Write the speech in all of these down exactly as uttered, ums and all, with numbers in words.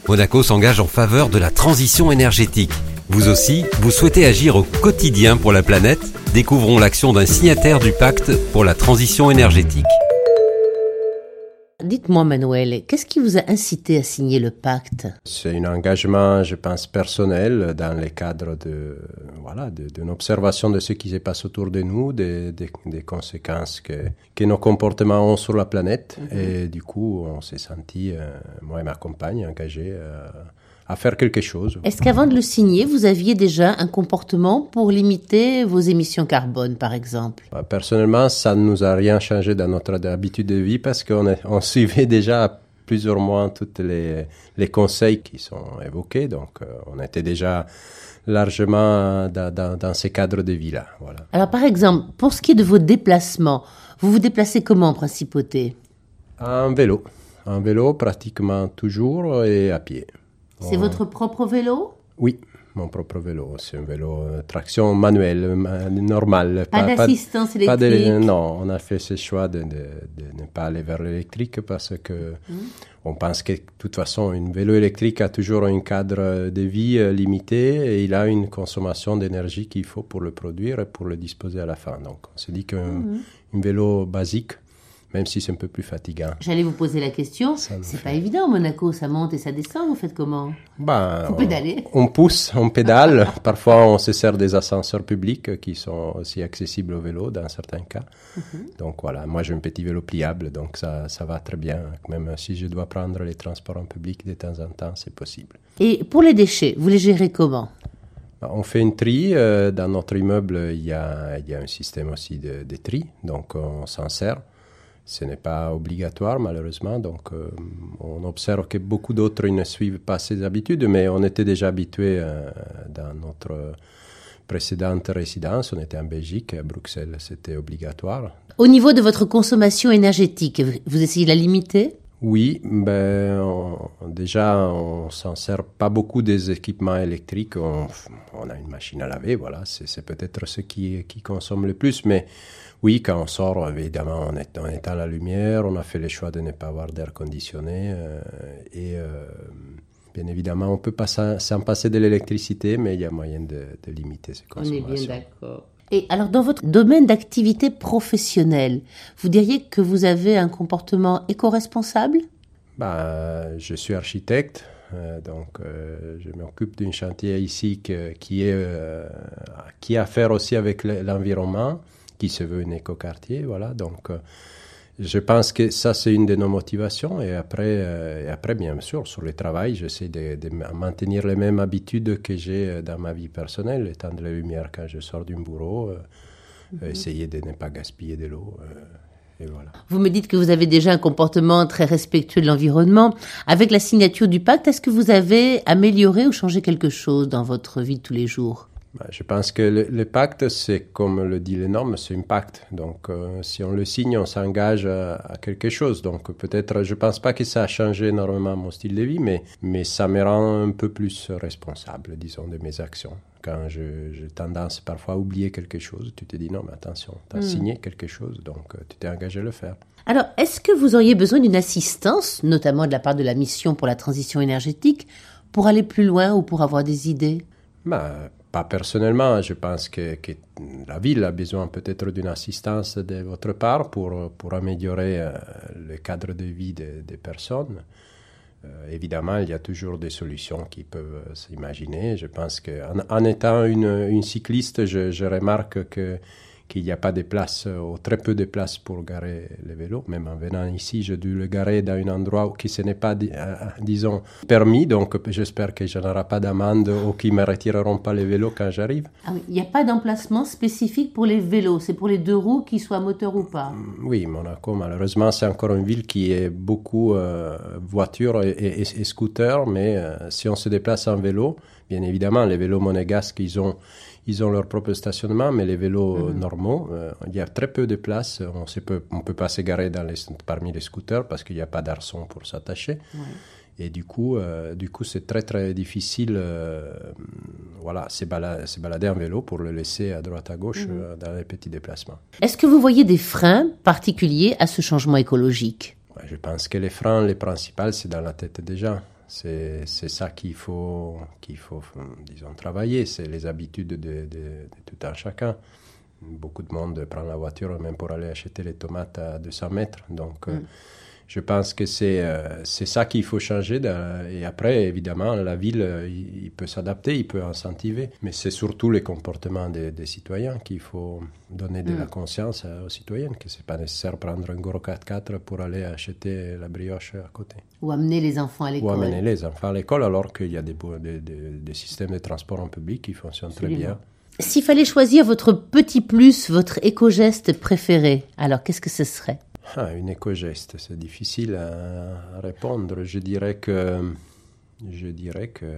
Monaco s'engage en faveur de la transition énergétique. Vous aussi, vous souhaitez agir au quotidien pour la planète ? Découvrons l'action d'un signataire du pacte pour la transition énergétique. Dites-moi Manuel, qu'est-ce qui vous a incité à signer le pacte ? C'est un engagement, je pense, personnel dans le cadre de, voilà, de, d'une observation de ce qui se passe autour de nous, des, des, des conséquences que, que nos comportements ont sur la planète. Mm-hmm. Et du coup, on s'est senti, euh, moi et ma compagne, engagés euh, à faire quelque chose. Est-ce qu'avant de le signer, vous aviez déjà un comportement pour limiter vos émissions carbone, par exemple ? Personnellement, ça ne nous a rien changé dans notre habitude de vie parce qu'on est, on suivait déjà plusieurs mois tous les, les conseils qui sont évoqués. Donc, euh, on était déjà largement dans, dans, dans ces cadres de vie-là. Voilà. Alors, par exemple, pour ce qui est de vos déplacements, vous vous déplacez comment en principauté ? En vélo. En vélo, pratiquement toujours, et à pied. C'est on... votre propre vélo ? Oui, mon propre vélo. C'est un vélo euh, traction manuelle, ma, normale. Pas, pas d'assistance pas, électrique pas de, Non, on a fait ce choix de, de, de ne pas aller vers l'électrique parce que mmh. on pense que de toute façon, un vélo électrique a toujours un cadre de vie euh, limité et il a une consommation d'énergie qu'il faut pour le produire et pour le disposer à la fin. Donc, on s'est dit qu'un mmh. un vélo basique, même si c'est un peu plus fatigant. J'allais vous poser la question. C'est fait. Pas évident, Monaco, ça monte et ça descend. Vous faites comment ? Ben, vous pédalez ? On, on pousse, on pédale. Parfois, on se sert des ascenseurs publics qui sont aussi accessibles au vélo dans certains cas. Mm-hmm. Donc voilà, moi j'ai un petit vélo pliable, donc ça, ça va très bien. Même si je dois prendre les transports en public de temps en temps, c'est possible. Et pour les déchets, vous les gérez comment ? On fait une tri. Euh, dans notre immeuble, il y a, il y a un système aussi de, de tri, donc on s'en sert. Ce n'est pas obligatoire, malheureusement. Donc, euh, on observe que beaucoup d'autres ne suivent pas ces habitudes, mais on était déjà habitués euh, dans notre précédente résidence. On était en Belgique, à Bruxelles, c'était obligatoire. Au niveau de votre consommation énergétique, vous essayez de la limiter ? Oui, ben, on, déjà, on ne s'en sert pas beaucoup des équipements électriques. On, on a une machine à laver, voilà, c'est, c'est peut-être ce qui, qui consomme le plus, mais oui, quand on sort, évidemment, on, est, on éteint la lumière, on a fait le choix de ne pas avoir d'air conditionné euh, et euh, bien évidemment, on ne peut pas s'en, s'en passer de l'électricité, mais il y a moyen de, de limiter ces consommations. On est bien d'accord. Et alors, dans votre domaine d'activité professionnelle, vous diriez que vous avez un comportement éco-responsable ? Ben, je suis architecte, euh, donc euh, je m'occupe d'un chantier ici que, qui, est, euh, qui a à faire aussi avec l'environnement, qui se veut un écoquartier, voilà. Donc, euh, je pense que ça, c'est une de nos motivations. Et après, euh, et après bien sûr, sur le travail, j'essaie de, de maintenir les mêmes habitudes que j'ai dans ma vie personnelle, éteindre la lumière quand je sors du bureau, euh, mm-hmm. essayer de ne pas gaspiller de l'eau. Euh, et voilà. Vous me dites que vous avez déjà un comportement très respectueux de l'environnement. Avec la signature du pacte, est-ce que vous avez amélioré ou changé quelque chose dans votre vie de tous les jours ? Je pense que le, le pacte, c'est comme le dit les normes, c'est un pacte. Donc, euh, si on le signe, on s'engage à, à quelque chose. Donc, peut-être, je ne pense pas que ça a changé énormément mon style de vie, mais, mais ça me rend un peu plus responsable, disons, de mes actions. Quand je, j'ai tendance parfois à oublier quelque chose, tu te dis non, mais attention, tu as mmh. signé quelque chose, donc euh, tu t'es engagé à le faire. Alors, est-ce que vous auriez besoin d'une assistance, notamment de la part de la mission pour la transition énergétique, pour aller plus loin ou pour avoir des idées ? Ben, pas personnellement, je pense que, que la ville a besoin peut-être d'une assistance de votre part pour, pour améliorer euh, le cadre de vie des, des personnes. Euh, évidemment, il y a toujours des solutions qui peuvent euh, s'imaginer. Je pense qu'en en étant une, une cycliste, je, je remarque que qu'il n'y a pas de place, ou très peu de place pour garer les vélos. Même en venant ici, j'ai dû le garer dans un endroit qui ce n'est pas, euh, disons, permis. Donc, j'espère que je n'aurai pas d'amende ou qu'ils ne me retireront pas les vélos quand j'arrive. Ah oui, il n'y a pas d'emplacement spécifique pour les vélos. C'est pour les deux roues, qu'ils soient moteurs ou pas. Oui, Monaco, malheureusement, c'est encore une ville qui est beaucoup euh, voitures et, et, et scooters. Mais euh, si on se déplace en vélo, bien évidemment, les vélos monégasques, ils ont... Ils ont leur propre stationnement, mais les vélos mmh. normaux, euh, il y a très peu de place. On ne peut pas se garer dans les, parmi les scooters parce qu'il n'y a pas d'arçon pour s'attacher. Ouais. Et du coup, euh, du coup, c'est très, très difficile euh, voilà, se balader, se balader en vélo pour le laisser à droite, à gauche mmh. euh, dans les petits déplacements. Est-ce que vous voyez des freins particuliers à ce changement écologique ? Ouais, je pense que les freins, les principaux, c'est dans la tête des gens. C'est, c'est ça qu'il faut, qu'il faut, disons, travailler. C'est les habitudes de, de, de tout un chacun. Beaucoup de monde prend la voiture même pour aller acheter les tomates à deux cents mètres. Donc, mm. euh, je pense que c'est, euh, c'est ça qu'il faut changer. De, et après, évidemment, la ville, euh, il, il peut s'adapter, il peut incentiver. Mais c'est surtout les comportements des, des citoyens qu'il faut donner de mm. la conscience aux citoyens, que ce n'est pas nécessaire de prendre un gros quatre-quatre pour aller acheter la brioche à côté. Ou amener les enfants à l'école. Ou amener les enfants à l'école, alors qu'il y a des, des, des, des systèmes de transport en public qui fonctionnent Absolument. Très bien. S'il fallait choisir votre petit plus, votre éco-geste préféré, alors qu'est-ce que ce serait ? Ah, une éco-geste, c'est difficile à, à répondre. Je dirais que, je dirais que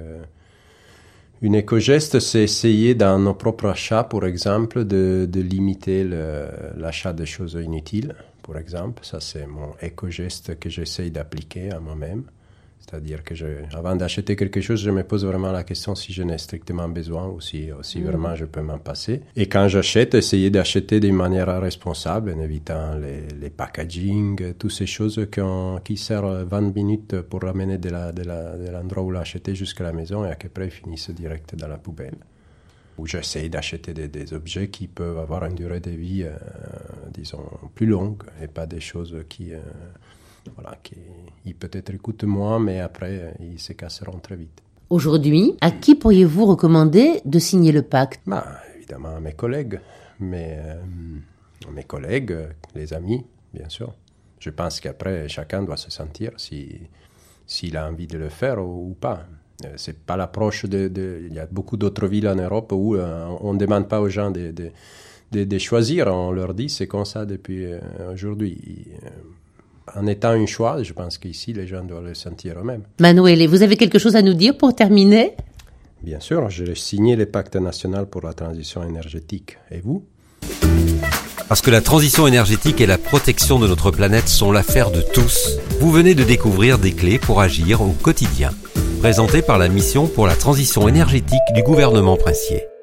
une éco-geste, c'est essayer dans nos propres achats, par exemple, de, de limiter le, l'achat de choses inutiles, par exemple. Ça, c'est mon éco-geste que j'essaye d'appliquer à moi-même. C'est-à-dire que je, avant d'acheter quelque chose, je me pose vraiment la question si je n'ai strictement besoin ou si, si mmh. vraiment je peux m'en passer. Et quand j'achète, essayer d'acheter d'une manière responsable en évitant les, les packaging, toutes ces choses qui servent vingt minutes pour ramener de, la, de, la, de l'endroit où l'acheter jusqu'à la maison et qu'après ils finissent direct dans la poubelle. Ou j'essaie d'acheter des, des objets qui peuvent avoir une durée de vie, euh, disons, plus longue et pas des choses qui... Euh, Voilà, qui ils peut-être coûtent moins, mais après, ils se casseront très vite. Aujourd'hui, à qui pourriez-vous recommander de signer le pacte ? Bah, évidemment, à mes collègues, mais euh, mes collègues, les amis, bien sûr. Je pense qu'après, chacun doit se sentir si, s'il a envie de le faire ou, ou pas. Euh, c'est pas l'approche de, de... Il y a beaucoup d'autres villes en Europe où euh, on ne demande pas aux gens de, de, de, de choisir. On leur dit c'est comme ça depuis euh, aujourd'hui. Euh, En étant un choix, je pense qu'ici, les gens doivent le sentir eux-mêmes. Manuel, vous avez quelque chose à nous dire pour terminer ? Bien sûr, j'ai signé le pacte national pour la transition énergétique. Et vous ? Parce que la transition énergétique et la protection de notre planète sont l'affaire de tous, vous venez de découvrir des clés pour agir au quotidien. Présentées par la mission pour la transition énergétique du gouvernement princier.